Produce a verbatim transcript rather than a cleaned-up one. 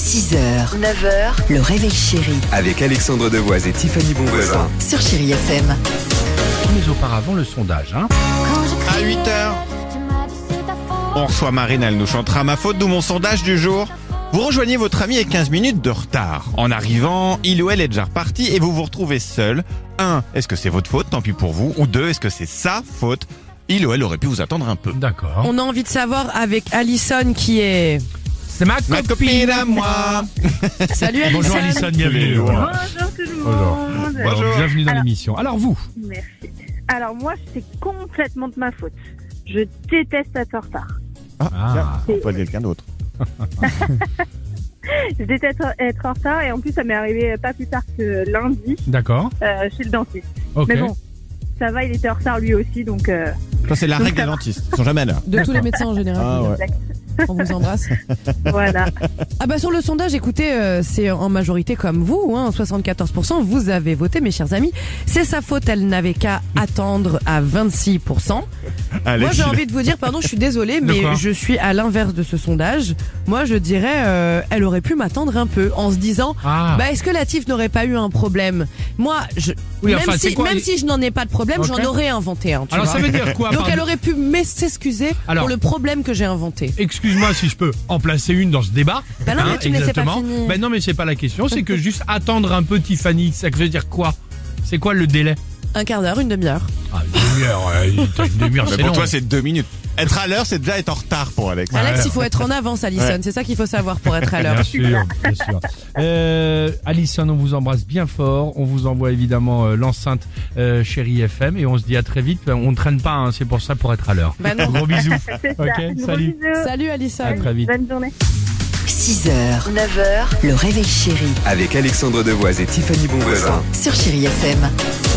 six heures, neuf heures, le réveil chéri Avec Alexandre Devoise et Tiffany Bonvoisin. sur Chéri F M. Mais auparavant, le sondage. Hein. À huit heures, on reçoit Marine, elle nous chantera Ma faute, d'où mon sondage du jour. Vous rejoignez votre ami avec quinze minutes de retard. En arrivant, il ou elle est déjà reparti et vous vous retrouvez seul. un. Est-ce que c'est votre faute? Tant pis pour vous. Ou deux. Est-ce que c'est sa faute? Il ou elle aurait pu vous attendre un peu. D'accord. On a envie de savoir avec Alison qui est... C'est ma copine, Ma copine à moi. Salut Alison. Bonjour Alison, bienvenue. Voilà. Bonjour tout le Bonjour. monde. Alors, bienvenue dans Alors- l'émission. Alors vous, Merci. Alors moi, c'est complètement de ma faute. Je déteste être en retard. Ah, Ah. tiens, on peut dire quelqu'un d'autre. Je déteste être en retard et en plus, ça m'est arrivé pas plus tard que lundi d'accord. euh, chez le dentiste. Ok. Mais bon, ça va, il était en retard lui aussi, donc euh, Ça, c'est la règle des dentistes. Ils sont jamais là. De tous les médecins en général. Ah ouais. On vous embrasse. voilà. Ah bah sur le sondage, écoutez, euh, c'est en majorité comme vous, hein, soixante-quatorze pour cent, vous avez voté mes chers amis. C'est sa faute, elle n'avait qu'à attendre à vingt-six pour cent. Allez, Moi j'ai file. envie de vous dire, pardon, je suis désolée, De mais quoi je suis à l'inverse de ce sondage. Moi je dirais, euh, elle aurait pu m'attendre un peu en se disant, Ah. bah est-ce que la Tiff n'aurait pas eu un problème? Moi, je, Oui, même, enfin, c'est si, quoi, même il- si je n'en ai pas de problème, Ok. j'en aurais inventé un. Tu Alors vois. ça veut dire quoi? Donc pardon elle aurait pu m'es- s'excuser Alors- pour le problème que j'ai inventé. Excuse-moi si je peux en placer une dans ce débat. Bah non, mais tu me laissais pas exactement. finir. Bah non, mais c'est pas la question. C'est que juste attendre un peu Tiffany, ça veut dire quoi? C'est quoi le délai? Un quart d'heure, une demi-heure. Ah, une demi-heure. euh, t'as une demi-heure, Mais c'est pour long. toi, c'est deux minutes. Être à l'heure, c'est déjà être en retard pour Alex. Ah, Alex, alors. il faut être en avance, Alison. Ouais. C'est ça qu'il faut savoir pour être à l'heure. Bien sûr, bien sûr. Euh, Alison, on vous embrasse bien fort. On vous envoie évidemment euh, l'enceinte euh, Chéri F M et on se dit à très vite. On ne traîne pas, hein, c'est pour ça pour être à l'heure. Bah non. Gros bisous. C'est ça. Ok, Gros salut. bisous. Salut Alison. À très vite. Bonne journée. six heures, neuf heures, le réveil chéri Avec Alexandre Devoise et Tiffany Bonvoisin. sur Chéri F M.